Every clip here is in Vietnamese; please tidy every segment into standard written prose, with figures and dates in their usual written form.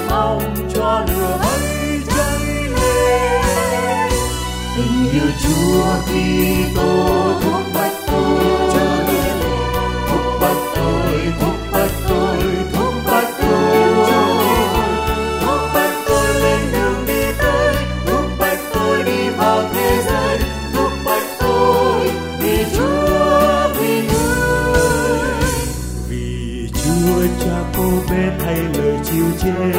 mong cho lửa ấy cháy lên. Tình yêu Chúa Kitô thúc bách tôi trở nên, thúc bách tôi, thúc bách tôi, thúc bách tôi, thúc bách tôi lên đường đi tới, thúc bách tôi đi vào thế giới, thúc bách tôi vì Chúa, vì người. Vì Chúa Cha cô bé thay lời chiều chê,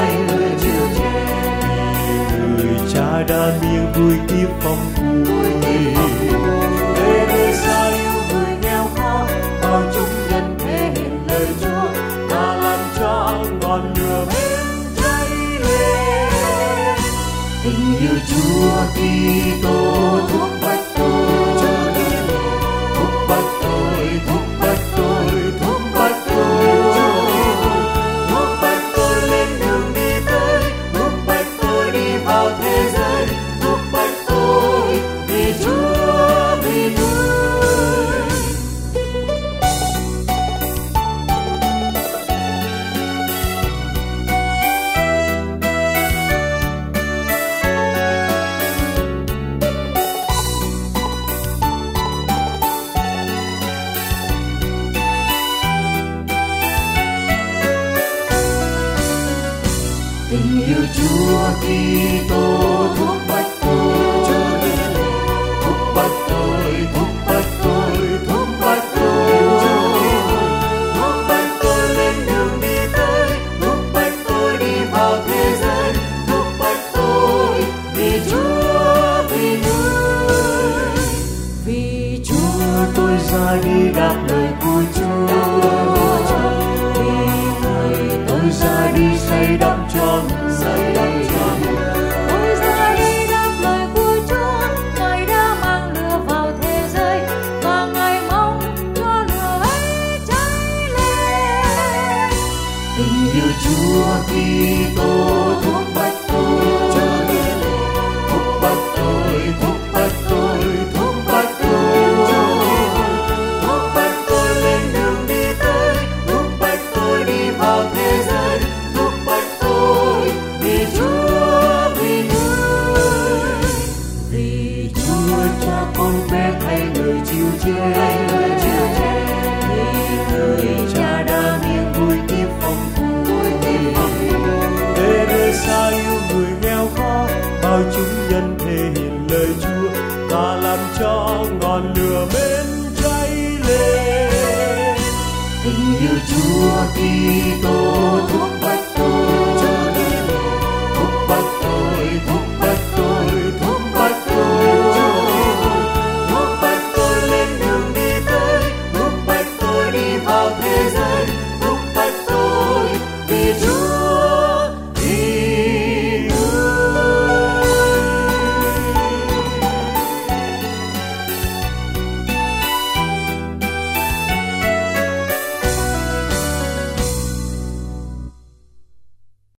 vì người Cha đã miệng vui tiếp phong vui. Để nơi xa yêu người nghèo khó, bao chúng nhân thể hiện lời Chúa, ta làm cho ngọn lửa bén cháy lên. Tình yêu Chúa Kitô thúc bách tôi trở nên, thúc bách tôi, thúc bách tôi, thúc bách tôi, thúc bách tôi lên đường đi tới, thúc bách tôi đi vào thế giới, thúc bách tôi vì Chúa, vì người. Tình yêu Chúa Kitô thúc bách tôi trở nên, thúc bách tôi, thúc bách tôi, thúc bách tôi, thúc bách tôi lên đường đi tới, thúc bách tôi đi vào thế giới, thúc bách tôi vì Chúa, vì người. Vì Chúa tôi ra đi đáp lời của Chúa, vì người tôi ra đi xây đắp cho người, xây đắp cho người. Tôi ra đi đáp lời của Chúa, Ngài đã mang lửa vào thế giới, và Ngài mong cho lửa ấy cháy lên. Tình yêu Chúa Kitô thúc bách tôi trở nên, thúc bách tôi, thúc bách tôi, thúc bách tôi, thúc bách tôi lên đường đi tới, thúc bách tôi đi vào thế giới, thúc bách tôi vì Chúa, vì người. Vì Chúa Cha con bé thay lời chiều chê,